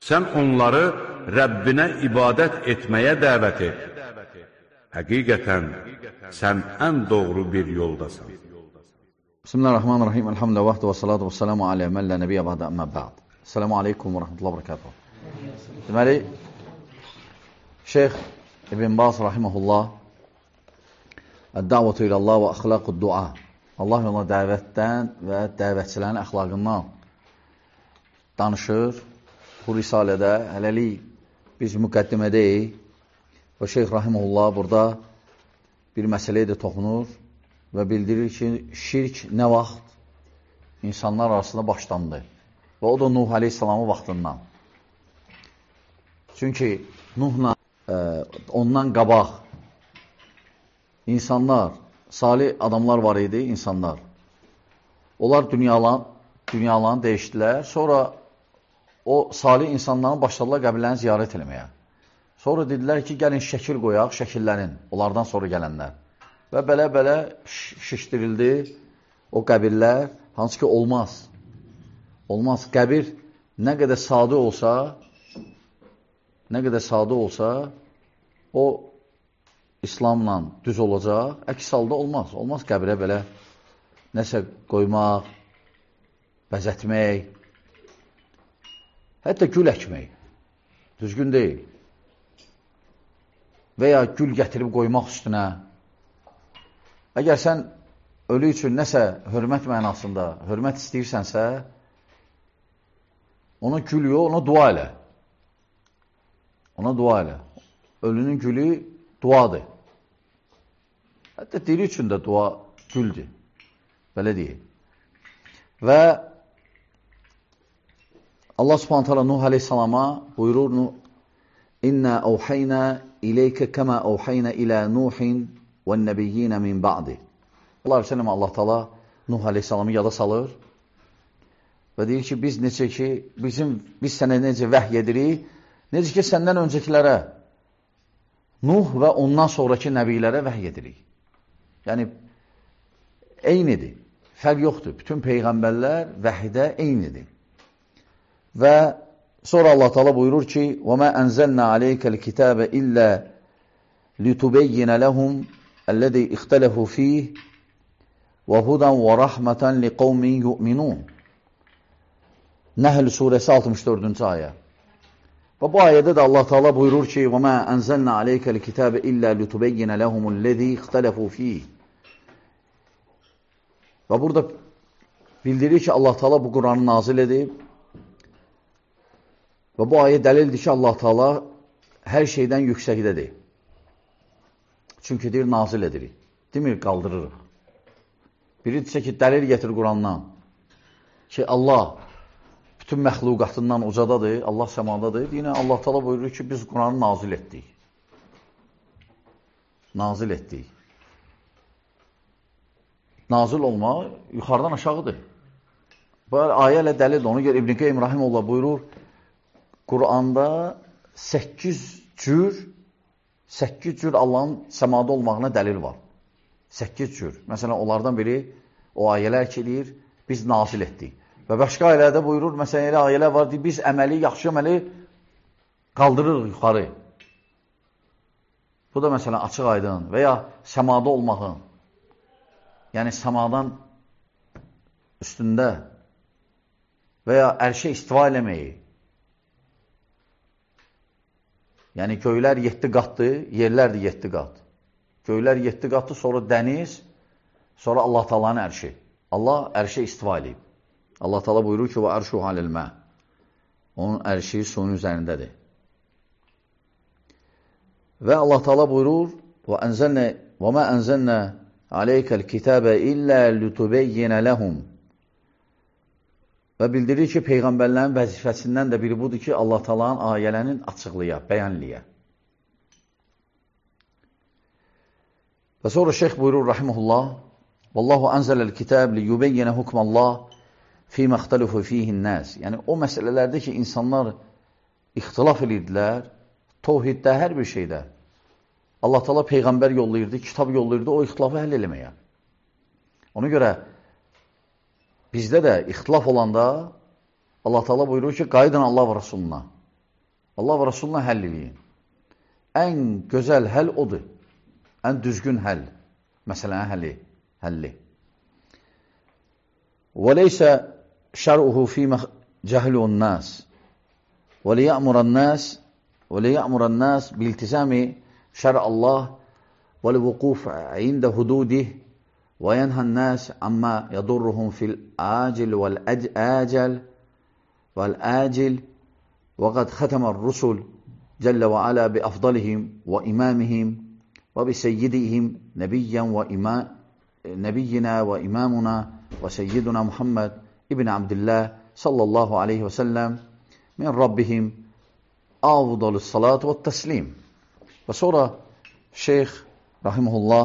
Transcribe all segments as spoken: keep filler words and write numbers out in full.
Sən onları Rəbbinə ibadət etməyə dəvət et. Həqiqətən, sən ən doğru bir yoldasan. Bismillahirrahmanirrahim. Elhamdülillah və salatu və salamu alə mən lə nəbiyyə bədə əmmə bə'd. Selamu aleykum və rəhmətullahi və bərəkatuhu. Deməli, Şeyx İbn Baz rahiməhullah Əd-dəvətü ilallah və əxlaqud dua, Allah yoluna dəvətdən və dəvətçilərin əxlaqından danışır. Bu risalədə hələlik biz müqəddimədəyik və Şeyx rahiməhullah burada bir məsələyə də toxunur və bildirir ki, şirk nə vaxt insanlar arasında başlandı və o da Nuh aleyhissalamın vaxtından. Çünki Nuhla e, ondan qabaq insanlar, salih adamlar var idi, insanlar. Onlar dünyalan, dünyalarını dəyişdilər. Sonra o salih insanların başladılar qəbirlərini ziyarət eləməyə. Sonra dedilər ki, gəlin şəkil qoyaq, şəkillərin, onlardan sonra gələnlər. Və belə-belə şişdirildi o qəbirlər, hansı ki olmaz. Olmaz. Qəbir nə qədər sadə olsa, nə qədər sadə olsa, o İslamla düz olacaq, əks halda olmaz. Olmaz qəbirə belə nəsə qoymaq, bəzətmək, hətta gül əkmək. Düzgün deyil. Və ya gül gətirib qoymaq üstünə. Əgər sən ölü üçün nəsə hörmət mənasında, hörmət istəyirsənsə, ona gül yox, ona dua elə. Ona dua elə. Ölünün gülü duadır. Hətta diri üçün də dua güldür. Belə deyil. Və Allah subhanət hala Nuh aleyhissalama buyurur, İnnə əvhəynə iləykə kəmə əvhəynə ilə Nuhin və nəbiyyinə min ba'di. Allah aleyhissalam Allah taala Nuh aleyhissalamı yada salır və deyir ki, biz necə ki, bizim, biz sənə necə vəhy edirik, necə ki, səndən öncəkilərə, Nuh və ondan sonraki nəbilərə vəhy edirik. Yəni, eynidir, fərq yoxdur. Bütün peyğəmbərlər vəhdə eynidir. Və sonra Allah Teala buyurur ki, وَمَا أَنْزَلْنَا عَلَيْكَ الْكِتَابَ إِلَّا لِتُبَيِّنَ لَهُمْ الَّذِي اِخْتَلَفُوا فِيهِ وَهُدًا وَرَحْمَةً لِقَوْمٍ يُؤْمِنُونَ. Nəhl surəsi altmış dördüncü ayə. Və bu ayədə də Allah Teala buyurur ki, وَمَا أَنْزَلْنَا عَلَيْكَ الْكِتَابَ إِلَّا لِتُبَيِّنَ لَهُمُ الَّذِي اِخْتَلَفُوا فِيهِ. Və burada bildirir ki, Allah Teala bu Quranı nazil edib və bu ayə dəlildir ki, Allah Teala hər şeydən yüksəkdədir. Çünki deyir, nazil edirik. Demir, qaldırırıq. Biri desə ki, dəlil getir Qurandan ki, Allah bütün məxluqatından ucadadır, Allah səmadadır. Yine Allah Teala buyurur ki, biz Quranı nazil etdik. Nazil etdik. Nazil olma yuxarıdan aşağıdır. Bu ayə ilə dəlildir. Onu görə İbn Qeym Rahimullah buyurur, Quranda səkkiz cür, səkkiz cür Allahın səmada olmağına dəlil var. Səkkiz cür. Məsələn, onlardan biri o ayələr ki, deyir, biz nazil etdik. Və başqa ayələrdə buyurur, məsələn, elə ayələr var, deyir, biz əməli, yaxşı əməli qaldırırıq yuxarı. Bu da məsələn, açıq aydın və ya səmada olmağın, yəni səmadan üstündə və ya ərşə istiva eləməyi. Yəni, göylər yeddi qatdır, yerlər də yeddi qat. Göylər yeddi qatdır, sonra dəniz, sonra Allah Taala'nın ərşi. Allah ərşə istiva eləyib. Allah Teala buyurur ki, və ərşu halilmə. Onun ərşi suyun üzərindədir. Və Allah Teala buyurur, və ənzəlnə, və mə ənzəlnə aleykəl kitəbə illə lütübeyyinə ləhum. Və bildirir ki, Peyğəmbərlərin vəzifəsindən də biri budur ki, Allah Taala'nın ayələrini açıqlaya, bəyanləyə. Və sonra şeyx buyurur, rahiməhullah, Vallahu ənzələl kitəb li yubeyyinə hukmallah fīmə ixtəlifu fīhin nəs. Yəni, o məsələlərdə ki, insanlar ixtilaf edirdilər, tovhiddə, hər bir şeydə. Allah Teala Peyğəmbər yollayırdı, kitab yollayırdı, o ixtilafı həll eləməyə. Ona görə bizdə də ixtilaf olanda Allah Teala buyurur ki, qayıdın Allah və Rasuluna. Allah və Rasuluna həll eləyin. Ən gözəl həll odur. Ən düzgün həll. Məsələn, həlli. həlli. وَلَيْسَ شَرْعُهُ فِيمَ جَهْلُ النَّاسِ وَلِيَأْمُرَ النَّاسِ وَلِيَأْمُرَ النَّاسِ بِالْتِزَامِ شَرْعَ اللَّهِ وَالْوُقُوفِ عِنْدَ حُدُودِهِ وَيَنْهَى النَّاسِ عَمَّا يَضُرُّهُمْ فِي الْآجِلِ وَالْآجَلِ وَالْآجِلِ وَقَدْ خَتَمَ الرُّسُلُ جَلَّ وَعَلَى بِأَفْضَلِهِمْ وَإِمَامِهِمْ وَبِسَيِّدِهِمْ نَبِيًّا وَإِمَامٍ نبينا وإمامنا وسيدنا محمد ابن عبد الله صلى الله عليه وسلم من ربهم أفضل الصلاة والتسليم. Və sonra Şeyx rahimehullah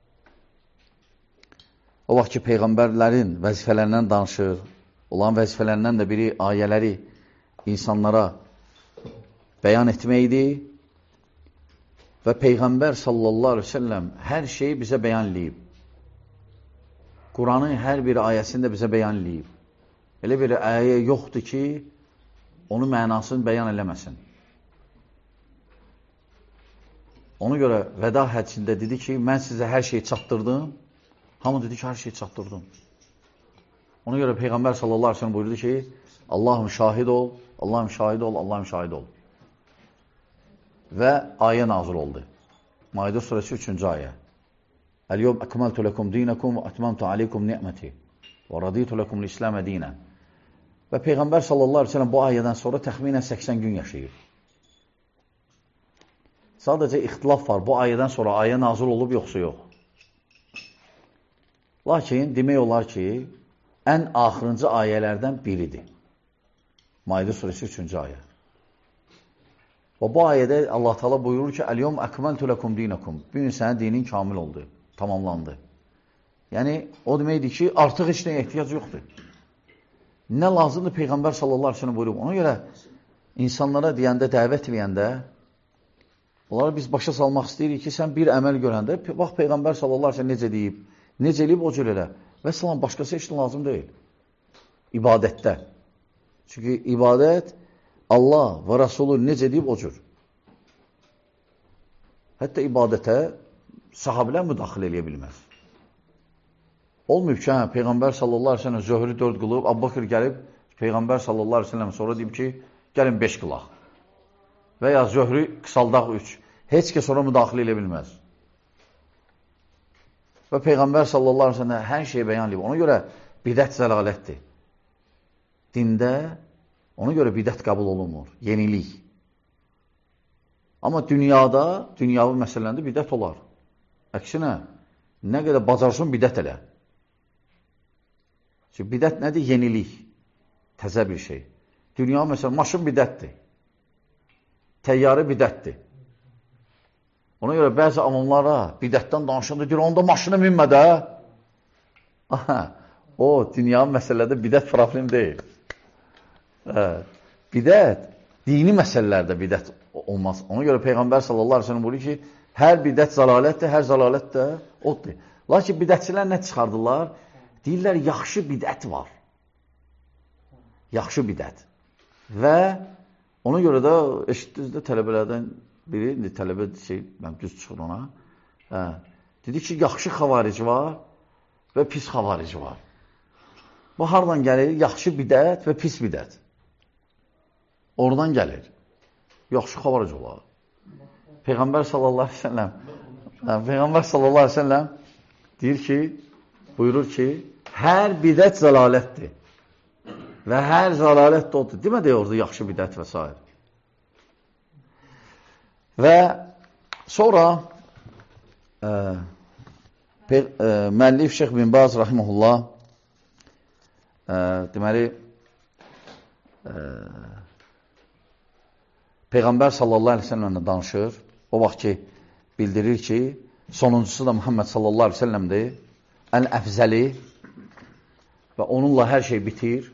o vaxt ki peyğəmbərlərin vəzifələrindən danışır. Olan vəzifələrindən də biri ayələri insanlara bəyan etməkdir. Və peyğəmbər sallallahu aleyhi ve sellem hər şeyi bizə bəyanlayıb. Quranın hər bir ayəsində bizə bəyanlayıb. Elə bir ayə yoxdur ki, onun mənasını bəyan eləməsin. Ona görə vəda həccində dedi ki, mən sizə hər şeyi çatdırdım. Hamı dedi ki, hər şeyi çatdırdım. Ona görə Peyğəmbər sallallahu aleyhi ve sellem buyurdu ki, Allahım şahid ol, Allahım şahid ol, Allahım şahid ol. Və ayə nazil oldu. Maidə surəsi üçüncü ayə. El-yevm ekmeltu lekum dinakum ve etmemtu aleykum ni'meti ve raditu lekum l-İslam'e dinen. Və Peyğəmbər sallallahu aleyhi ve sellem bu ayədən sonra təxminən səksən gün yaşayır. Sadəcə ixtilaf var. Bu ayədən sonra ayə nazil olub yoxsa yox. Lakin demək olar ki, ən axırıncı ayələrdən biridir. Maidə surəsi üçüncü ayə. Və bu ayədə Allah Teala buyurur ki, El-yevm ekmeltu lekum dinakum. Bu gün sənin dinin kamil oldu, tamamlandı. Yəni, o deməkdir ki, artıq heç nəyə ehtiyac yoxdur. Nə lazımdır Peyğəmbər sallallahu aleyhi ve sellem buyurub. Ona görə insanlara deyəndə, dəvət eləyəndə, onlara biz başa salmaq istəyirik ki, sən bir əməl görəndə, bax Peyğəmbər sallallahu aleyhi ve sellem necə deyib, necə eləyib o cür elə. Və salam, başqası heç nə lazım deyil. İbadətdə. Çünki ibadət Allah və Rasulü necə deyib o cür. Hətta ibadətə sahabilər müdaxilə eləyə bilməz. Olmayıb ki, hə, Peyğəmbər sallallahu aleyhi ve sellem zöhrü dörd qılıb, Abbaqir gəlib, Peyğəmbər sallallahu aleyhi ve sellem sonra deyib ki, gəlin beş qılaq. Və ya zöhrü qısaldaq üç. Heç kəs sonra müdaxilə eləyə bilməz. Və Peyğəmbər sallallahu aleyhi ve sellem hər şeyi bəyan edib. Ona görə bidət zəlalətdir. Dində ona görə bidət qəbul olunmur. Yenilik. Amma dünyada, dünyavi məsələndə bidət olar. Əksinə, nə qədər bacarsın bidət elə. Çünki bidət nədir? Yenilik. Təzə bir şey. Dünya məsələn, maşın bidətdir. Təyyarə bidətdir. Ona görə bəzi amamlara bidətdən danışanda deyir, onda maşını minmə də. Aha, o, dünya məsələdə bidət problem deyil. Hə, bidət, dini məsələlərdə bidət olmaz. Ona görə Peyğəmbər sallallahu aleyhi ve sellem buyurur ki, hər bidət zəlalətdir, hər zəlalət də oddur. Lakin bidətçilər nə çıxardılar? Deyirlər, yaxşı bidət var. Yaxşı bidət. Və ona görə də eşitdinizdə tələbələrdən biri, indi tələbə şey, mən düz çıxır ona, hə, dedi ki, yaxşı xavarici var və pis xavarici var. Bu, hardan gəlir? Yaxşı bidət və pis bidət. Oradan gəlir. Yaxşı xavarici olar. Peyğəmbər sallallahu aleyhi ve sellem hə, Peyğəmbər sallallahu aleyhi ve sellem deyir ki, buyurur ki, hər bidət zəlalətdir. Və hər zəlalət də odur. Demə deyə orada yaxşı bidət və s. Və sonra e, e, müəllif Şeyx bin Baz rahimehullah e, deməli e, Peyğəmbər sallallahu aleyhi ve sellemlə danışır. O vaxt ki bildirir ki sonuncusu da Muhammed sallallahu aleyhi ve sellemdir. Ən əfzəli və onunla hər şey bitir.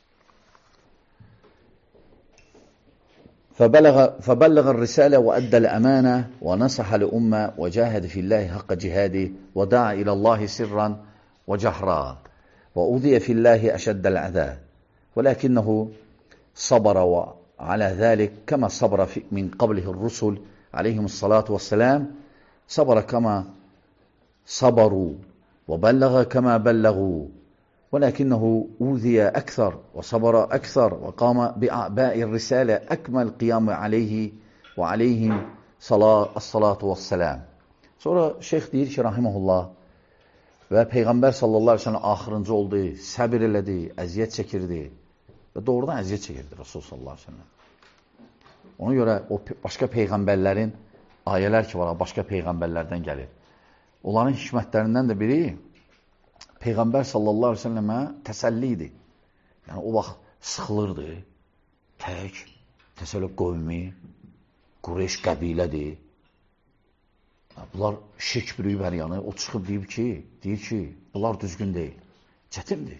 فبلغ, فبلغ الرسالة وأدى الأمانة ونصح لأمة وجاهد في الله حق جهاده ودعا إلى الله سرا وجهرا وأوذي في الله أشد العذاب ولكنه صبر على ذلك كما صبر من قبله الرسل عليهم الصلاة والسلام صبر كما صبروا وبلغ كما بلغوا ولكنه أوذي أكثر وصبر أكثر وقام بأعباء الرسالة أكمل قيام عليه وعليهم صلاة الصلاة والسلام. Sonra şeyh deyir ki, rahimehullah, və Peyğəmbər sallallahu aleyhi ve sellem axırıncı oldu, səbir elədi, əziyyət çəkirdi və doğrudan əziyyət çəkirdi Rasul sallallahu aleyhi ve sellem. Ona görə o başqa peyğəmbərlərin ayələr ki var, başqa peyğəmbərlərdən gəlir. Onların hikmətlərindən də biri Peyğəmbər sallallahu aleyhi ve sellemə təsəlli idi. Yəni o vaxt sıxılırdı, tək, təsəlli qövmi, Qureyş qəbilədir. Bunlar şirk bürüyüb hər yanı, o çıxıb deyib ki, deyir ki, bunlar düzgün deyil. Çətindir.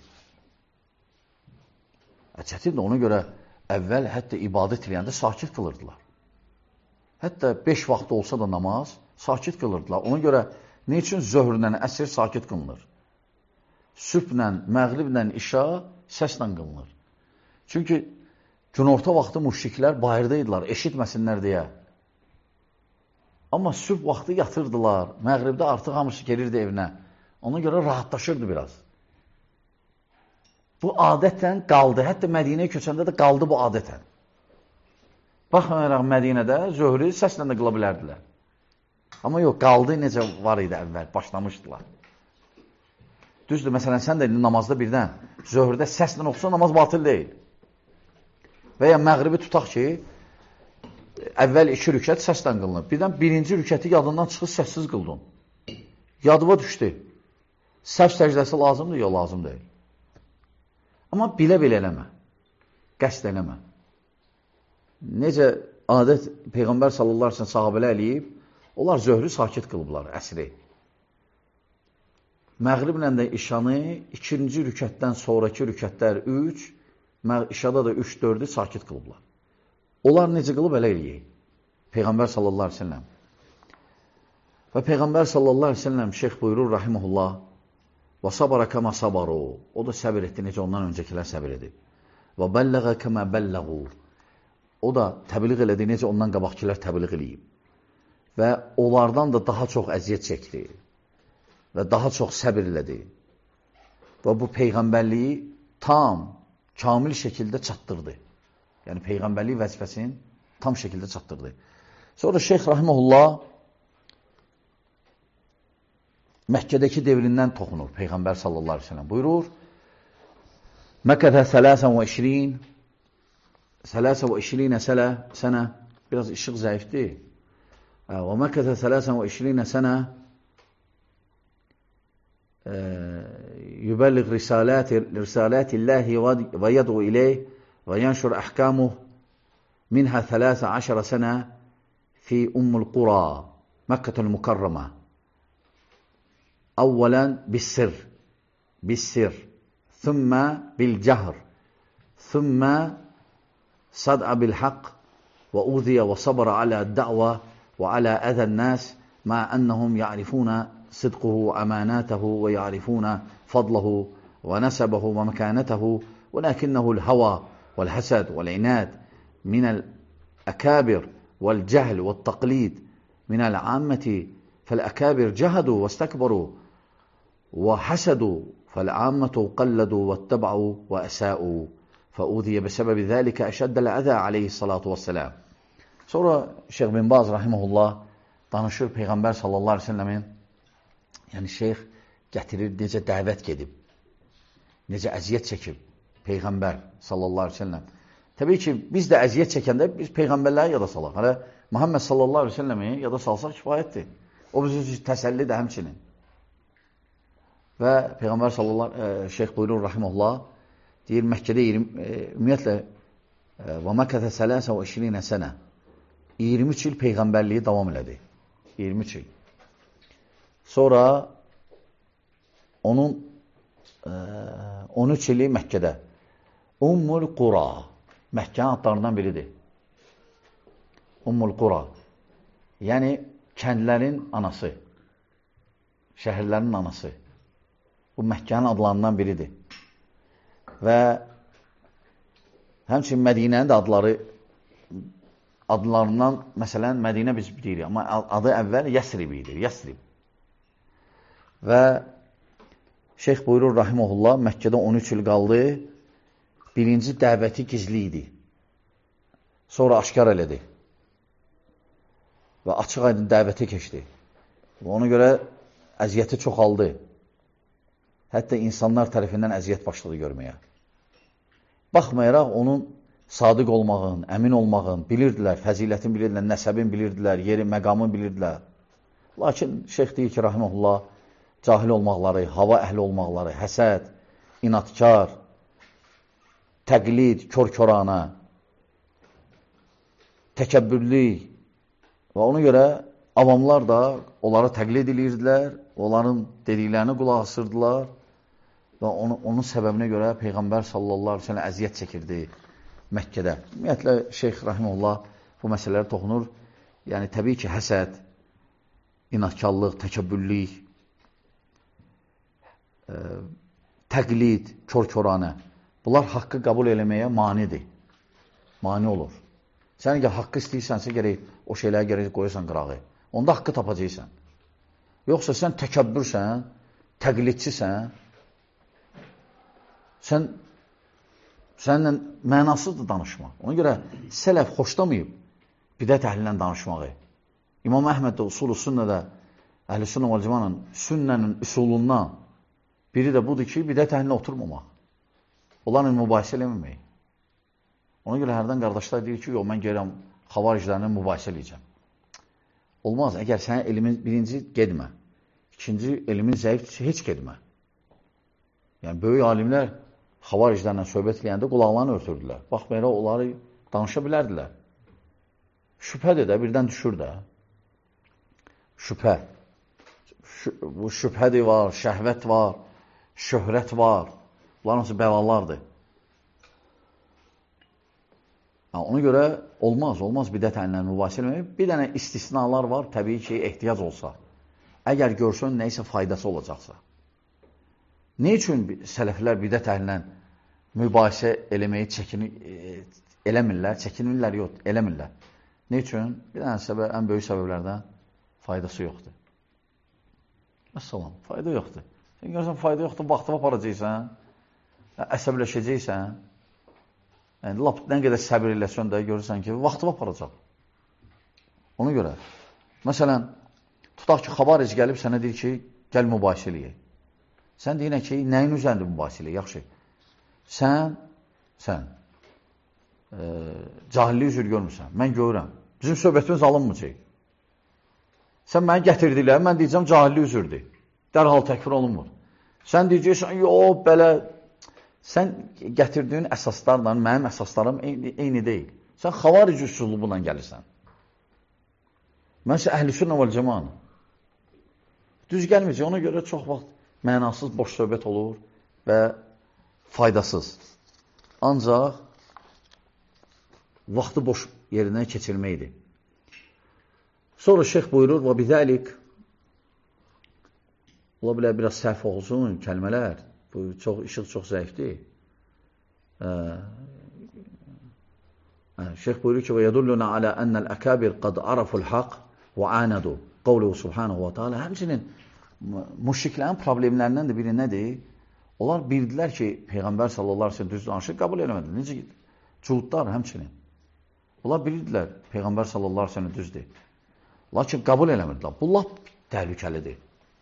Çətindir, ona görə əvvəl hətta ibadət eləyəndə sakit qılırdılar. Hətta beş vaxt olsa da namaz, sakit qılırdılar. Ona görə ne üçün zöhrlə əsr sakit qılınır? Sübhlə, məğriblə, işa səslə qılınır. Çünki günorta vaxtı müşriklər bayırdaydılar, eşitməsinlər deyə. Amma sübh vaxtı yatırdılar, məğribdə artıq hamısı gelirdi evinə. Ona görə rahatlaşırdı biraz. Bu adətən qaldı, hətta Mədinəyə köçəndə də qaldı bu adətən. Baxmayaraq Mədinədə zöhrü səslə də qıla bilərdilər. Amma yox, qaldı necə var idi əvvəl, başlamışdılar. Düzdür, məsələn, sən də namazda birdən, zöhrdə səslə oxusa namaz batıl deyil. Və ya məğribi tutaq ki, əvvəl iki rükət səslə qılınır. Birdən birinci rükəti yadından çıxıb səssiz qıldın. Yadıma düşdü. Səhv səcdəsi lazımdır, yox lazım deyil. Amma bilə-bilə eləmə. Qəsd eləmə. Necə adət Peyğəmbər sallallahu aleyhi ve sellem sahabələ eləyib, onlar zöhrü sakit qılıblar, əsri. Məğriblə də işanı ikinci rükətdən sonraki rükətlər üç, işada da üç dördü sakit qılıblar. Onlar necə qılıb elə eləyək? Peyğəmbər sallallahu aleyhi ve sellem. Və Peyğəmbər sallallahu aleyhi ve sellem şeyx buyurur, rahiməhullah, və sabara kəmə sabaru. O da səbir etdi, necə ondan öncəkilər səbir edib. Və bəlləğə kəmə bəlləğu. O da təbliğ elədi, necə ondan qabaqçilər təbliğ eləyib. Və onlardan da daha çox əziyyət çəkdi. Və daha çox səbir elədi. Və bu Peyğəmbərliyi tam, kamil şəkildə çatdırdı. Yəni Peyğəmbərlik vəzifəsini tam şəkildə çatdırdı. Sonra Şeyx Rahiməhullah Məkkədəki devrindən toxunur Peyğəmbər sallallahu aleyhi ve sellem. Buyurur, Məkkədə sələsən və işrin sələsən və işrinə sələ sənə biraz işıq zəifdir. Və Məkkədə sələsən və işrinə sənə yübəlliq risalətilləhi və yəd'u iləyh وينشر أحكامه منها ثلاث عشر سنة في أم القرى مكة المكرمة أولا بالسر بالسر ثم بالجهر ثم صدع بالحق وأوذي وصبر على الدعوة وعلى أذى الناس مع أنهم يعرفون صدقه وأماناته ويعرفون فضله ونسبه ومكانته ولكنه الهوى والحسد والعناد من الأكابر والجهل والتقليد من العامة فالأكابر جهدوا واستكبروا وحسدوا فالعامة قلدوا واتبعوا وأساءوا فأوذي بسبب ذلك أشد الأذى عليه الصلاة والسلام. Sonra Şeyh bin Baz rahimehullah danışır Peyğəmbər sallallahu aleyhi ve sellemin, yəni şeyh gətirir necə dəvət gedib, necə əziyyət çəkib Peyğəmbər sallallahu aleyhi ve sellem. Təbii ki, biz də əziyyət çəkəndə biz Peyğəmbərləri yada salaq. Hələ Muhammed sallallahu aleyhi ve sellemi yada salsaq kifayətdir. O bizim üçün təsəlli də həmçinin. Və Peyğəmbər sallallahu aleyhi ve sellem şeyh buyurur rahimehullah, deyir Məkkədə ümumiyyətlə və Məkkədə sələsə və işrinə sənə iyirmi üç il Peyğəmbərliyi davam elədi. iyirmi üç il. Sonra onun on üç ili Məkkədə. Ummul Qura. Məkkənin adlarından biridir. Ummul Qura. Yəni, kəndlərin anası. Şəhərlərin anası. Bu Məkkənin adlarından biridir. Və həmçinin Mədinənin də adları adlarından, məsələn, Mədinə biz deyirik, amma adı əvvəl Yəsrib idi, Yəsrib. Və Şeyx buyurur, rahiməhullah, Məkkədə on üç il qaldı, birinci dəvəti gizli idi, sonra aşkar elədi və açıq aydın dəvəti keçdi. Və ona görə əziyyəti çoxaldı, hətta insanlar tərəfindən əziyyət başladı görməyə. Baxmayaraq, onun sadiq olmağın, əmin olmağın, bilirdilər, fəzilətin bilirdilər, nəsəbin bilirdilər, yeri, məqamın bilirdilər. Lakin şeyx deyir ki, rahiməhullah, cahil olmaqları, hava əhli olmaqları, həsəd, inatkar, təqlid, kör-körana, təkəbbürlük və ona görə avamlar da onları təqlid edirdilər, onların dediklərini qulaq asırdılar və onu, onun səbəbinə görə Peyğəmbər sallallahu aleyhi ve sellem əziyyət çəkirdi Məkkədə. Ümumiyyətlə, Şeyx Rahimullah bu məsələlərə toxunur. Yəni, təbii ki, həsəd, inatkarlıq, təkəbbürlük, ə, təqlid, kör-köranə, bunlar haqqı qəbul eləməyə manidir. Mani olur. Sən əgər haqqı istəyirsənsə, gərək o şeyləri gərək qoyursan qırağı. Onda haqqı tapacaqsan. Yoxsa sən təkəbbürsən, təqlidçisən, sən səninlə mənasızdır danışma. Ona görə sələf xoşlamayıb bidət əhlindən danışmağı. İmam Əhməd də usulü sünnədə, əhl-i sünnə və cəmanın sünnənin üsulundan biri də budur ki, bidət əhlinə oturmamaq. Onlarla mübahisə eləməmək. Ona görə hərdən qardaşlar deyir ki, yox, mən gəlirəm xavariclərlə mübahisə eləyəcəm. Olmaz, əgər sənin elimin birinci gedmə, ikinci elimin zəif heç gedmə. Yəni, böyük alimlər xavariclərlə söhbət eləyəndə qulaqlarını örtürdülər. Baxmayaraq, onları danışa bilərdilər. Şübhədir də, birdən düşür də. Şübhə. Bu şübhədir var, şəhvət var, şöhrət var. Bunlar hansı bəlalardır. Ona görə olmaz, olmaz bidət əhlinlə mübahisə eləmək. Bir dənə istisnalar var, təbii ki, ehtiyac olsa. Əgər görsən, neysə faydası olacaqsa. Ne üçün sələflər bidət əhlinlə mübahisə eləməyi çəkini, e, eləmirlər, çəkinirlər, yox, eləmirlər. Ne üçün? Bir dənə səbəb, ən böyük səbəblərdən faydası yoxdur. Məsələn, fayda yoxdur. Sən görsən, fayda yoxdur, vaxtını aparacaqsan, əsəbləşəcəksən, yəni, lap nə qədər səbir eləsən də görürsən ki, vaxtını aparacaq. Ona görə, məsələn, tutaq ki, xabaric gəlib sənə deyir ki, gəl mübahisə eləyək. Sən deyinə ki, nəyin üzərində mübahisə eləyək? Yaxşı, sən, sən e, cahillik üzr görmürsən, mən görürəm. Bizim söhbətimiz alınmayacaq. Sən məni gətirdilər, mən deyəcəm, cahillik üzrdür. Dərhal təkfir olunmur. Sən deyəcəksən, yox, belə, sən gətirdiyin əsaslarla, mənim əsaslarım eyni, eyni deyil. Sən xavaric üsulubundan gəlirsən. Mən isə əhl-i sünnə vəl cəmanı. Düz gəlməyəcək, ona görə çox vaxt mənasız, boş söhbət olur və faydasız. Ancaq vaxtı boş yerindən keçirməkdir. Sonra şeyx buyurur, və bizəlik, ola bilər biraz səhv olsun, kəlmələr, bu çox, işıq çox zəifdir. Şeyx buyurur ki, və yədulluna alə ənəl əkabir qad araful haq və anədu qavluhu subhanahu və teala. Həmçinin müşriklərin problemlərindən də biri nədir? Onlar bildilər ki, Peyğəmbər sallallahu aleyhi ve sellem düz danışır, qəbul eləmədilər. Necə cuhudlar həmçinin. Onlar bildilər, Peyğəmbər sallallahu aleyhi ve sellem düzdür. Lakin qəbul eləmədilər. Bu lap təhlükəlidir.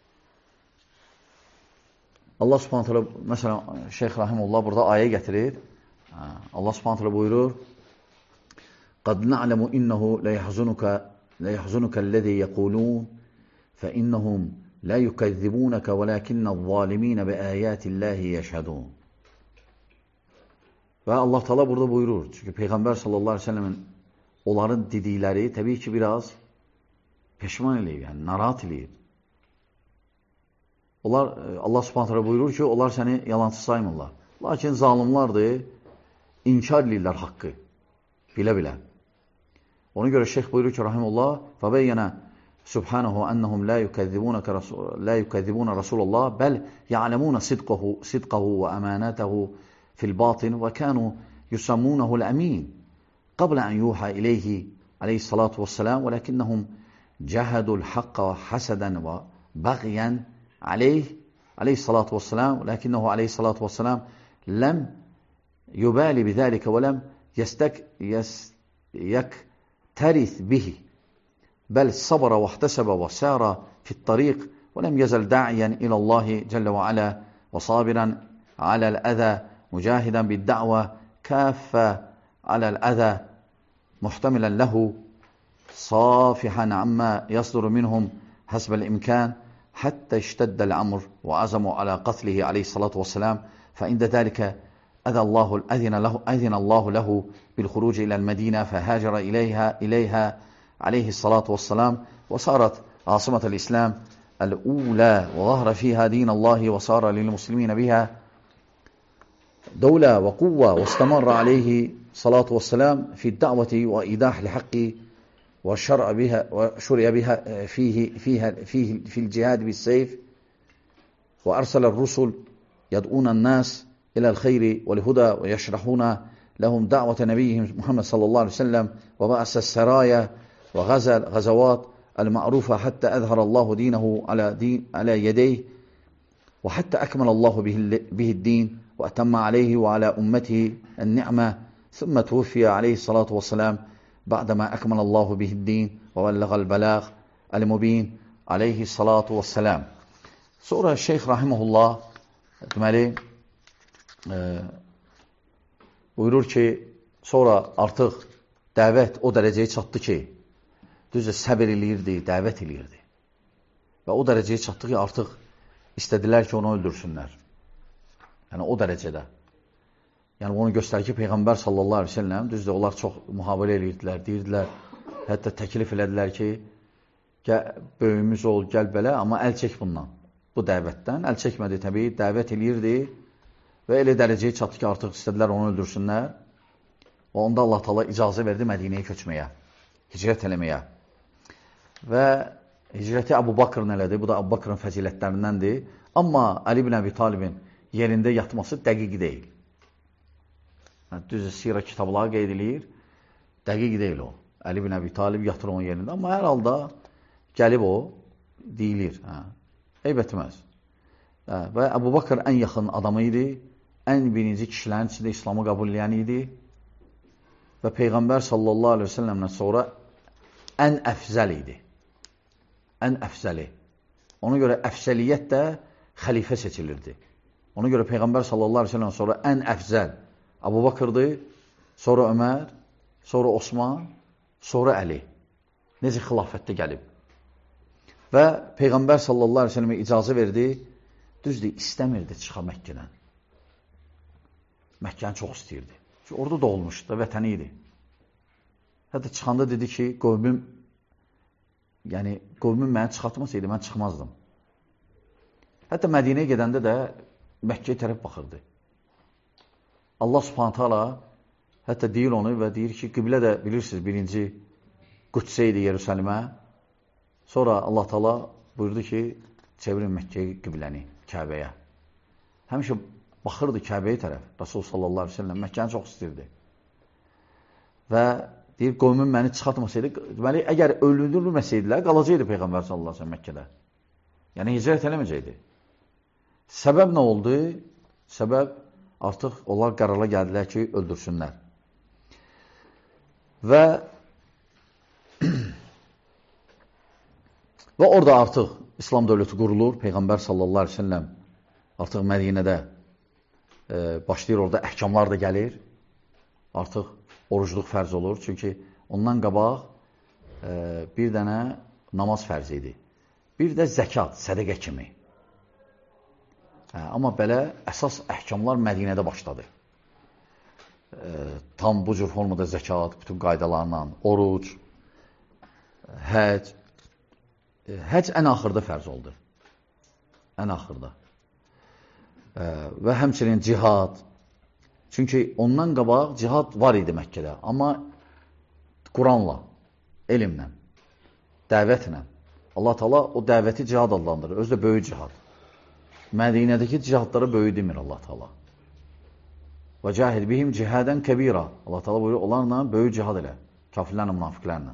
Allah subhanahu teala, məsələn, Şeyx Rahimullah burada ayə gətirir. Allah subhanahu teala buyurur, قَدْ نَعْلَمُ إِنَّهُ لَيَحْزُنُكَ الَّذِي يَقُولُونَ فَإِنَّهُمْ لَا يُكَذِّبُونَكَ وَلَكِنَّ الظَّالِمِينَ بِآيَاتِ اللّٰهِ يَشْهَدُونَ. Və Allah Teala burada buyurur. Çünki Peyğəmbər sallallahu aleyhi ve sellemin onların dedikləri təbii ki, biraz peşman eləyir, yəni narahat eləyir. Onlar, Allah subhanahu teala buyurur ki, onlar səni yalancı saymırlar. Lakin zalimlardır, inkar edirlər haqqı. Bilə-bilə. Ona görə şeyx buyurur ki, rahimullah, فَبَيَّنَ سُبْحَانَهُ أَنَّهُمْ لَا يُكَذِّبُونَ رَسُولَ اللّٰهِ بَلْ يَعْلَمُونَ صِدْقَهُ وَأَمَانَتَهُ فِي الْبَاطِنِ وَكَانُوا يُسَمُّونَهُ الْأَمِينَ. قبل أن يوحى إليه عليه الصلاة والسلام ولكنهم جهدوا الحق حسدا وبغيا عليه عليه الصلاة والسلام ولكنه عليه الصلاة والسلام لم يبالي بذلك ولم يستك يس يكترث به بل صبر واحتسب وسار في الطريق ولم يزل داعيا إلى الله جل وعلا وصابرا على الأذى مجاهدا بالدعوة كافة على الأذى محتملا له صافحا عما يصدر منهم حسب الإمكان حتى اشتد الأمر وعزموا على قتله عليه الصلاة والسلام فعند ذلك أذى الله أذن له أذن الله له بالخروج إلى المدينة فهاجر إليها إليها عليه الصلاة والسلام وصارت عاصمة الإسلام الأولى وظهر فيها دين الله وصار للمسلمين بها دولة وقوة واستمر عليه الصلاة والسلام في الدعوة وإيضاح الحق وشرع بها وشرع بها فيه فيها فيه في الجهاد بالسيف وأرسل الرسل يدعون الناس إلى الخير والهدى ويشرحون لهم دعوة نبيهم محمد صلى الله عليه وسلم وبعث السرايا وغزا الغزوات المعروفة حتى أظهر الله دينه على دين على يديه وحتى أكمل الله به به الدين وأتم عليه وعلى أمته النعمة ثم توفي عليه الصلاة والسلام بعدما أكمل الله به الدين وبلغ البلاغ المبين عليه الصلاة والسلام. Sonra Şeyh Rahimullah deməli e, buyurur ki, sonra artıq dəvət o dərəcəyə çatdı ki, düzdür səbir eləyirdi, dəvət eləyirdi. Və o dərəcəyə çatdı ki, artıq istədilər ki, onu öldürsünlər. Yəni o dərəcədə. Yəni onu göstərir ki, Peyğəmbər sallallahu aleyhi ve sellem, düzdür, onlar çox mühabilə eləyirdilər, deyirdilər, hətta təklif elədilər ki, böyümüz ol, gəl belə, amma əl çək bundan. Bu dəvətdən əl çəkmədi təbii, dəvət eləyirdi və elə dərəcəyə çatdı ki, artıq istədilər onu öldürsünlər və onda Allah Taala icazə verdi Mədinəyə köçməyə, hicrət eləməyə. Və hicrəti Əbu Bakr elədi, bu da Əbu Bakrın fəzilətlərindəndir. Amma Ali ibn Əbi Talibin yerində yatması dəqiq deyil. Yəni, düzdür, sirə kitabları qeyd edilir, dəqiq deyil o. Ali ibn Əbi Talib yatır onun yerində, amma hər halda gəlib o, deyilir. Hə. Eyb etməz. Və Əbu Bakr ən yaxın adamı idi, ən birinci kişilərin içində İslamı qəbul edən idi və Peyğəmbər sallallahu aleyhi ve sellemdən sonra ən əfzəl idi. Ən əfzəli. Ona görə əfzəliyyət də xəlifə seçilirdi. Ona görə Peyğəmbər sallallahu aleyhi ve sellem sonra ən əfzəl Əbu Bakrdır, sonra Ömər, sonra Osman, sonra Əli. Necə xilafətdə gəlib. Və Peyğəmbər sallallahu aleyhi ve sellemə icazə verdi, düzdür, istəmirdi çıxa Məkkədən. Məkkəni çox istəyirdi. Çünki orada doğulmuşdu da, vətəni idi. Hətta çıxanda dedi ki, qövmüm, yəni qövmüm məni çıxartmasaydı, mən çıxmazdım. Hətta Mədinəyə gedəndə də Məkkəyə tərəf baxırdı. Allah subhanət hala hətta deyir onu və deyir ki, qiblə də bilirsiniz, birinci Qüdsə idi Yerusəlimə. Sonra Allah Taala buyurdu ki, çevirin Məkkəyə qibləni, Kəbəyə. Həmişə baxırdı Kəbəyə tərəf, Rasul sallallahu aleyhi ve sellem, Məkkəni çox istəyirdi. Və deyir, qövmüm məni çıxartmasaydı, deməli, əgər öldürülməsəydilər, qalacaqdı Peyğəmbər sallallahu aleyhi ve sellem Məkkədə. Yəni, hicrət eləməyəcəkdi. Səbəb nə oldu? Səbəb artıq onlar qərara gəldilər ki, öldürsünlər. Və və orada artıq İslam dövləti qurulur. Peyğəmbər sallallahu aleyhi ve sellem artıq Mədinədə e, başlayır, orada əhkamlar da gəlir. Artıq orucluq fərz olur. Çünki ondan qabaq e, bir dənə namaz fərz idi. Bir də zəkat, sədəqə kimi. Hə, amma belə əsas əhkamlar Mədinədə başladı. E, tam bu cür formada zəkat, bütün qaydalarla, oruc, həc. E, həc ən axırda fərz oldu. Ən axırda. E, və həmçinin cihad. Çünki ondan qabaq cihad var idi Məkkədə. Amma Quranla, elmlə, dəvətlə. Allah Taala o dəvəti cihad adlandırır. Özü də böyük cihad. Mədinədəki cihadları böyük demir Allah Taala. Və cahid bihim cihadən kəbira. Allah Teala buyuruyor, onlarla böyük cihad elə. Kafirlərlə, münafiqlərlə.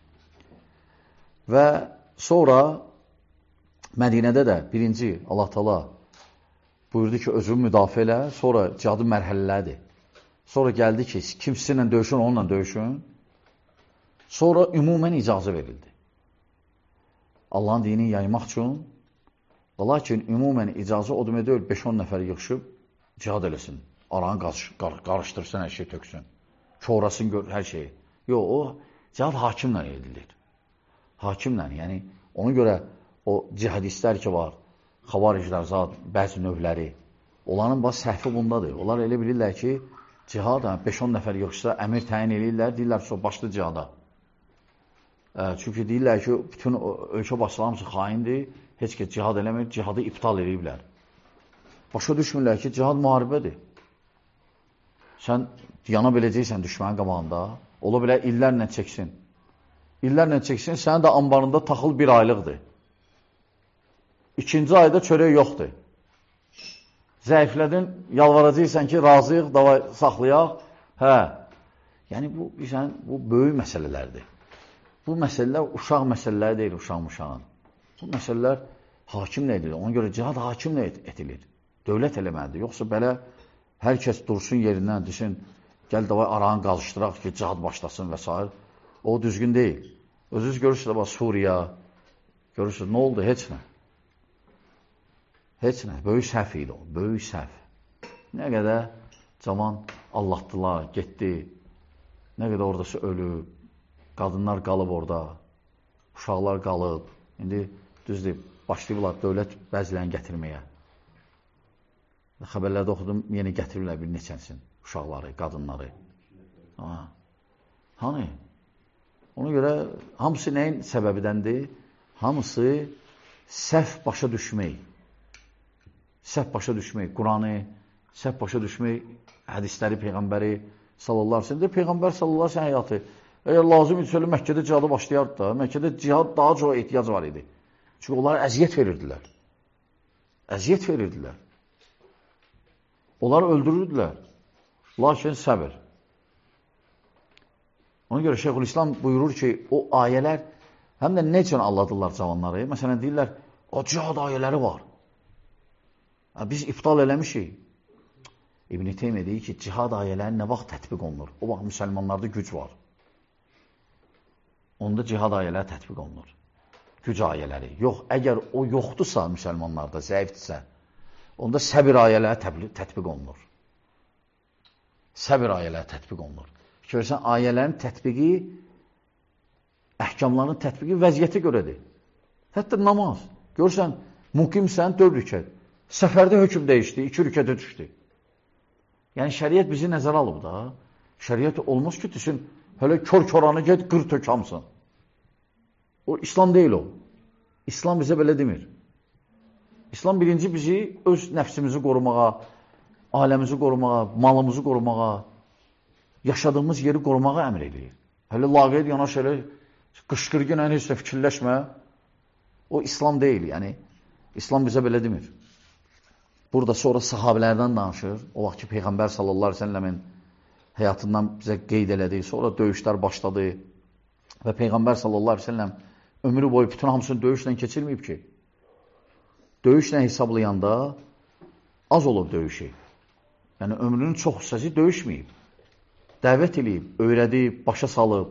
Və sonra Mədinədə də birinci Allah Teala buyurdu ki, özünü müdafiə elə, sonra cihadın mərhələləridir. Sonra gəldi ki, kim sizinlə döyüşün, onunla döyüşün. Sonra ümumən icazə verildi. Allahın dinini yaymaq üçün. Lakin ümumən icazə o demək deyil, beş on nəfər yığışıb cihad eləsin. Aranı qarışdırsın, hər şey töksün. Korasın, gör, hər şeyi. Yox, o cihad hakimlə edilir. Hakimlə, yəni ona görə o cihadistlər ki var, xavariclər, zat, bəzi növləri, onların baş səhvi bundadır. Onlar elə bilirlər ki, cihad, beş on nəfər yığışsa, əmir təyin edirlər, deyirlər ki, başlı cihada. E, çünki deyirlər ki, bütün ölkə başlarımızı xaindir, heç ki, cihad eləmir, cihadı iptal ediblər. Başa düşmürlər ki, cihad müharibədir. Sən yana biləcəksən düşmənin qabağında, ola bilər illərlə çəksin. İllərlə çəksin, sənin də ambarında taxıl bir aylıqdır. İkinci ayda çörək yoxdur. Zəiflədin, yalvaracaqsan ki, razıyıq, davay saxlayaq. Hə, yəni bu, bizən, bu böyük məsələlərdir. Bu məsələlər uşaq məsələləri deyil, uşaq uşağın. Bu məsələlər hakimlə edilir. Ona görə cihad hakimlə edilir. Dövlət eləməlidir. Yoxsa belə hər kəs dursun yerindən, desin, gəl davay aranı qazışdıraq ki, cihad başlasın və s. O düzgün deyil. Özünüz görürsünüz, bax, Suriya, görürsünüz, nə oldu? Heç nə. Heç nə. Böyük səhv idi o. Böyük səhv. Nə qədər cavan Allahdılar, getdi. Nə qədər oradası ölüb. Qadınlar qalıb orada. Uşaqlar qalıb. İndi düzdür, başlayıblar dövlət bəzilərini gətirməyə. Xəbərlərdə oxudum, yeni gətirirlər bir neçənsin. Uşaqları, qadınları. Ha. Hani? Ona görə hamısı nəyin səbəbidəndir? Hamısı səhv başa düşmək. Səhv başa düşmək. Quranı, səhv başa düşmək, hədisləri, Peyğəmbəri sallallahu aleyhi ve sellem. Peyğəmbər sallallahu aleyhi ve sellem həyatı. Əgər lazım idi, Məkkədə cihadı başlayardı da. Məkkədə cihad daha çox ehtiyac var idi. Çünki onlara əziyyət verirdilər. Əziyyət verirdilər. Onları öldürürdülər. Lakin səbir. Ona görə Şeyxülislam buyurur ki, o ayələr həm də nə üçün alladırlar cavanları? Məsələn, deyirlər, o cihad ayələri var. Biz iptal eləmişik. İbn-i Teymiyyə deyir ki, cihad ayələri nə vaxt tətbiq olunur? O vaxt müsəlmanlarda güc var. Onda cihad ayələri tətbiq olunur. Güc ayələri. Yox, əgər o yoxdursa müsəlmanlarda, zəifdirsə, onda səbir ayələri tətbiq olunur. Səbir ayələri tətbiq olunur. Görürsən, ayələrin tətbiqi, əhkamların tətbiqi vəziyyətə görədir. Hətta namaz. Görürsən, mukimsən, dörd rükət. Səfərdə hökm dəyişdi, iki rükətə düşdü. Yəni, şəriət bizi nəzərə alıb da. Şəriət olmaz ki, düşün, hələ kör-köranı get, qır tökamsın. O, İslam deyil o. İslam bizə belə demir. İslam birinci bizi öz nəfsimizi qorumağa, aləmizi qorumağa, malımızı qorumağa, yaşadığımız yeri qorumağa əmr edir. Hələ laqeyd yanaş elə qışqırgın ən heç də fikirləşmə. O İslam deyil, yəni. İslam bizə belə demir. Burada sonra sahabələrdən danışır. O vaxt ki, Peyğəmbər sallallahu aleyhi ve sellemin həyatından bizə qeyd elədi. Sonra döyüşlər başladı. Və Peyğəmbər sallallahu aleyhi ve sellem ömrü boyu bütün hamısını döyüşlə keçirməyib ki. Döyüşlə hesablayanda az olub döyüşü. Yəni, ömrünün çox hissəsi döyüşməyib. Dəvət edib, öyrədib, başa salıb.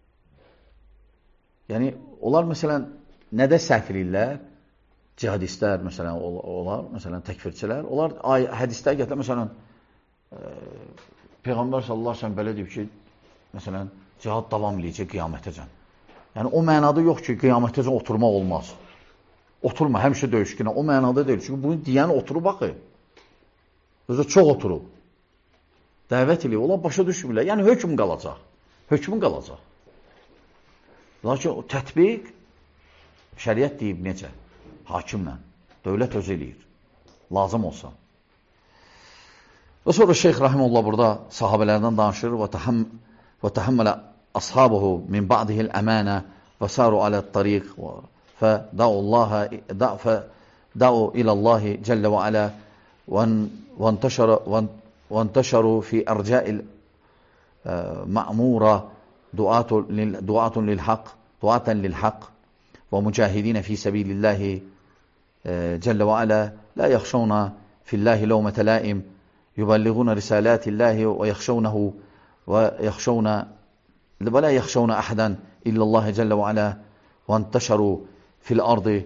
Yəni, onlar məsələn, nədə səhv edirlər? Cihadistlər, məsələn, onlar, məsələn, təkfirçilər. Onlar hədislər gətirlər, məsələn, e, Peyğəmbər sallallahu aleyhi ve sellem belə deyib ki, məsələn, cihad davam edəcək qiyamətəcən. Yəni, o mənada yox ki, qiyamətəcən oturmaq olmaz. Oturma, həmişə döyüşkünə. O mənada deyil. Çünki bunu deyən oturub, baxı. Özü çox oturub. Dəvət eləyib. Onlar başa düşmürlər. Yəni, hökm qalacaq. Hökmün qalacaq. Lakin o tətbiq, şəriət deyib necə? Hakimlə. Dövlət özü eləyir. Lazım olsa. Və sonra Şeyx Rahimullah burada sahabələrdən danışır. Və təhəmmələ ashabuhu min ba'dihil əmənə və saru alə tariq və فدعوا الله فدعوا إلى الله جل وعلا وانتشر وانتشروا في أرجاء المأمورة دعاة دعاة للحق دعاة للحق ومجاهدين في سبيل الله جل وعلا، لا يخشون في الله لومة لائم، يبلغون رسالات الله ويخشونه ويخشون ولا يخشون أحدا إلا الله جل وعلا. وانتشروا في الأرض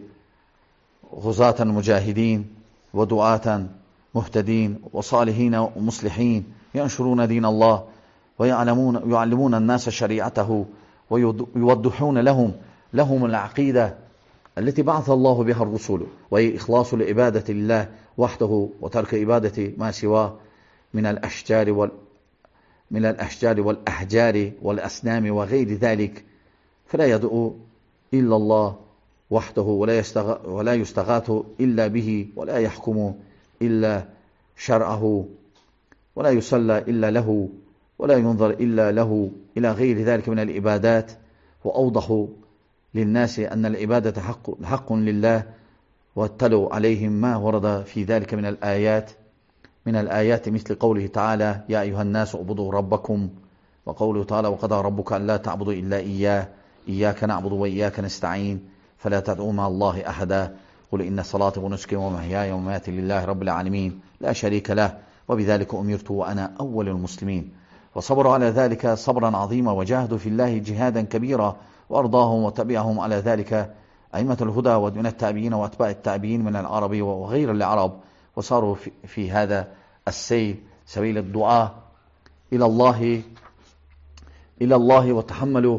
غزاة مجاهدين ودعاة مهتدين وصالحين ومصلحين ينشرون دين الله ويعلمون يعلمون الناس شريعته ويوضحون لهم لهم العقيدة التي بعث الله بها الرسل، وهي إخلاص العبادة لله وحده وترك عبادة ما سواه من الأشجار وال من الأشجار والأحجار والأصنام وغير ذلك، فلا يدعو إلا الله وحده ولا يستغ... ولا يستغاث إلا به، ولا يحكم إلا شرعه، ولا يصلى إلا له، ولا ينظر إلا له، إلى غير ذلك من العبادات. وأوضحوا للناس أن العبادة حق, حق لله، واتلوا عليهم ما ورد في ذلك من الآيات من الآيات مثل قوله تعالى: يا أيها الناس اعبدوا ربكم، وقوله تعالى: وقضى ربك ألا تعبدوا إلا إياه إياك نعبد وإياك نستعين فلا تدعوا مع الله أحدا قل إن صلاتي ونسكي ومحياي ومماتي لله رب العالمين لا شريك له وبذلك أمرت وأنا أول المسلمين. وصبروا على ذلك صبرا عظيما وجاهدوا في الله جهادا كبيرا، وأرضاهم وتبعهم على ذلك أئمة الهدى ومن التابعين وأتباع التابعين من العرب وغير العرب، وصاروا في, في هذا السيل سبيل الدعاء إلى الله إلى الله وتحملوا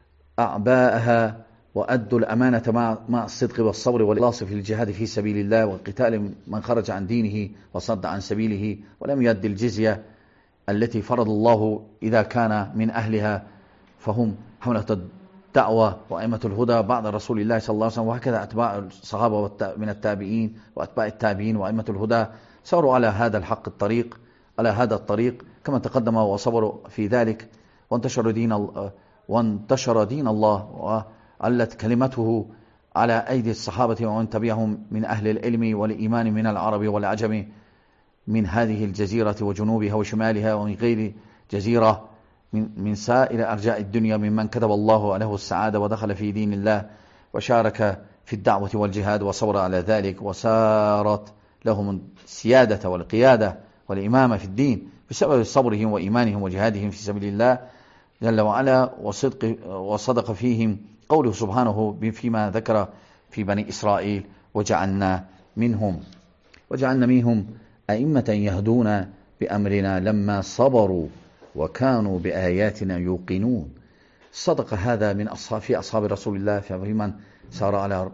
أعباءها وأدوا الأمانة مع مع الصدق والصبر والإخلاص في الجهاد في سبيل الله وقتال من خرج عن دينه وصد عن سبيله ولم يؤدي الجزية التي فرض الله إذا كان من أهلها، فهم حملة الدعوة وأئمة الهدى بعد رسول الله صلى الله عليه وسلم، وهكذا أتباع الصحابة من التابعين وأتباع التابعين وأئمة الهدى ساروا على هذا الحق الطريق على هذا الطريق كما تقدم وصبروا في ذلك، وانتشر دين وانتشر دين الله وعلت كلمته على أيدي الصحابة ومن تبعهم من أهل العلم والإيمان من العرب والعجم من هذه الجزيرة وجنوبها وشمالها ومن غير جزيرة من, من سائر أرجاء الدنيا ممن كتب الله له السعادة ودخل في دين الله وشارك في الدعوة والجهاد وصبر على ذلك، وسارت لهم السيادة والقيادة والإمامة في الدين بسبب صبرهم وإيمانهم وجهادهم في سبيل الله جل وعلا وصدق وصدق فيهم قوله سبحانه فيما ذكر في بني إسرائيل: وجعلنا منهم وجعلنا منهم أئمة يهدون بأمرنا لما صبروا وكانوا بآياتنا يوقنون. صدق هذا من أصحاب في أصحاب رسول الله، فمن سار على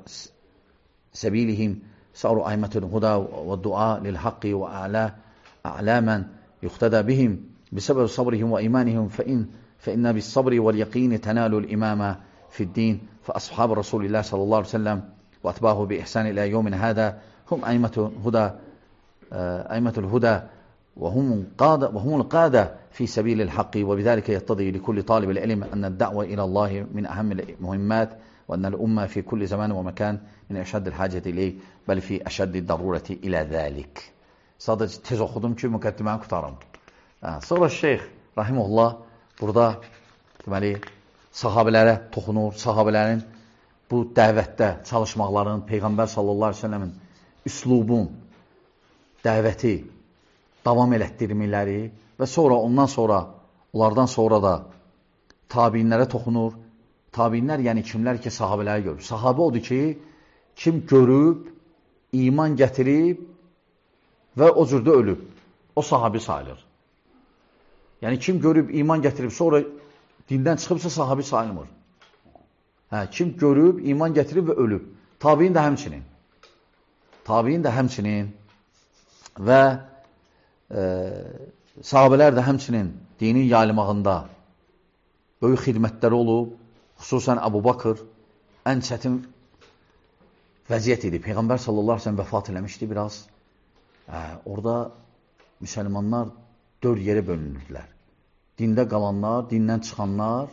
سبيلهم صاروا أئمة الهدى والدعاء للحق وأعلى أعلاما يقتدى بهم بسبب صبرهم وإيمانهم، فإن فإن بالصبر واليقين تنال الإمامة في الدين. فأصحاب رسول الله صلى الله عليه وسلم وأتباعه بإحسان إلى يومنا هذا هم أئمة الهدى أئمة الهدى وهم القادة وهم القادة في سبيل الحق، وبذلك يقتضي لكل طالب العلم أن الدعوة إلى الله من أهم المهمات، وأن الأمة في كل زمان ومكان من أشد الحاجة إليه بل في أشد الضرورة إلى ذلك. صادق tez okudum ki mukaddimeyi kurtarım. Sonra Şeyh rahimehullah burada deməli sahabelərə toxunur, sahabələrin bu dəvətdə çalışmaqların, Peyğəmbər sallallahu əleyhi və səlləmin üslubun dəvəti davam elətdirmələri və sonra ondan sonra onlardan sonra da tabiinlərə toxunur. Tabiinlər yəni kimlər ki sahabələri görür. Sahabə odur ki kim görüb, iman gətirib və o cürdə ölüb. O sahabi sayılır. Yəni kim görüb, iman gətirib sonra dindən çıxıbsa sahabi sayılmır. Hə, kim görüb, iman gətirib və ölüb. Tabiin də həmçinin. Tabiin də həmçinin və e, sahabələr də həmçinin dinin yayılmağında böyük xidmətləri olub. Xüsusən Əbu Bakır ən çətin vəziyyət idi. Peyğəmbər sallallahu əleyhi və səlləm vəfat eləmişdi biraz. Hə, orada müsəlmanlar dörd yerə bölünürdülər. Dində qalanlar, dindən çıxanlar.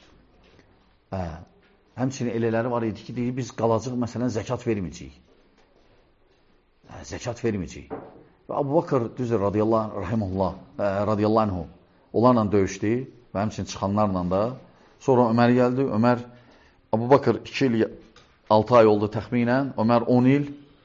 Hə, həmçinin elələri var idi ki, deyir, biz qalacaq məsələn zəkat verməyəcəyik. Hə, zəkat verməyəcəyik. Və Abu Bakır düzdür radiyallahu rahimehullah, radiyallahu anhu onlarla döyüşdü və həmçinin çıxanlarla da. Sonra Ömər gəldi. Ömər Abu Bakır iki il altı ay oldu təxminən. Ömər on il.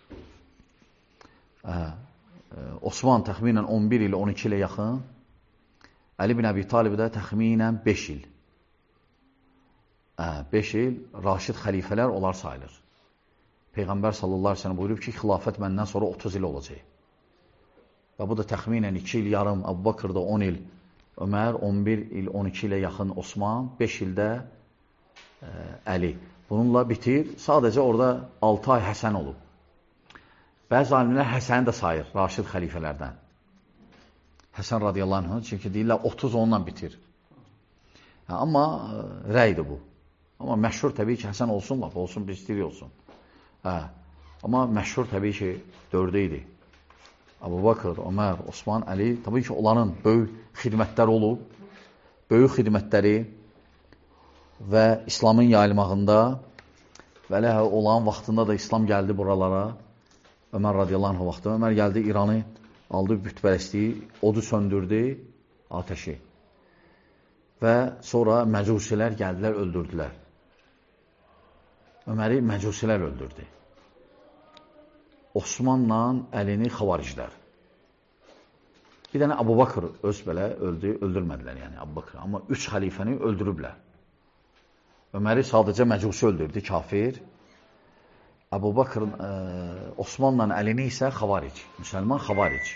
Hə, Osman təxminən on bir il on iki ilə yaxın. Əli bin Əbi Talib də təxminən beş il. Hə, beş il Raşid xəlifələr onlar sayılır. Peyğəmbər sallallahu əleyhi və səlləm buyurub ki, xilafət məndən sonra otuz il olacaq. Və bu da təxminən iki il yarım, Abu Bakır da on il, Ömər on bir il on iki ilə yaxın Osman, beş ildə ə, Əli. Bununla bitir. Sadəcə orada altı ay Həsən olub. Bəzi alimlər Həsəni də sayır Raşid xəlifələrdən. Həsən radiyallahu anh, çünki deyirlər otuz onunla bitir. Hə, amma ə, rəydir bu. Amma məşhur təbii ki, Həsən olsun, laf olsun, bir istiri olsun. Hə, amma məşhur təbii ki, dördü idi. Abu Bakır, Ömər, Osman, Əli, tabii ki, onların böyük xidmətləri olub, böyük xidmətləri və İslamın yayılmağında və ləhə olan vaxtında da İslam gəldi buralara, Ömər radiyallahu anh vaxtında, Ömər gəldi, İranı aldı, bütpərəstliyi, odu söndürdü, ateşi və sonra məcusilər gəldilər, öldürdülər. Öməri məcusilər öldürdü. Osmanla Əlini xavariclər. Bir dənə Abu Bakır öz belə öldü, öldürmədilər yəni Abu Bakır. Amma üç xəlifəni öldürüblər. Öməri sadəcə məcusi öldürdü, kafir. Abu Bakır, e, Osmanla Əlini isə xavaric, müsəlman xavaric.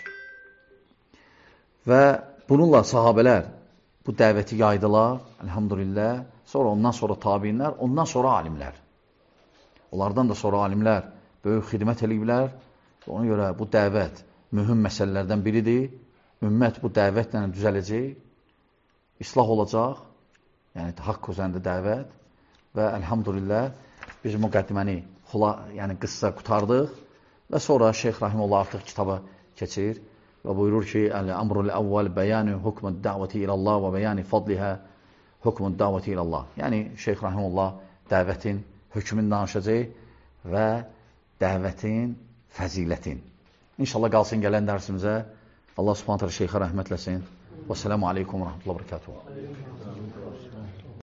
Və bununla sahabələr bu dəvəti yaydılar, elhamdülillah. Sonra ondan sonra tabiinlər, ondan sonra alimlər. Onlardan da sonra alimlər böyük xidmət eləyiblər. Ona görə bu dəvət mühüm məsələlərdən biridir. Ümmət bu dəvətlə düzələcək, islah olacaq, yəni haqq üzərində dəvət və elhamdülillah biz müqəddiməni xula, yəni qıssa qutardıq və sonra Şeyx Rahimullah artıq kitaba keçir və buyurur ki, əl-əmrul əvvəl bəyani hukmud dəvəti ilallah və bəyani fadlihə hukmud dəvəti ilallah. Yəni Şeyx Rahimullah dəvətin hökmünü danışacaq və dəvətin, fəzilətin. İnşallah qalsın gələn dərsimizə. Allah subhanətə Şeyxə rəhmət eləsin. Və sələmu aleykum və rəhmətullah və bərəkatuhu.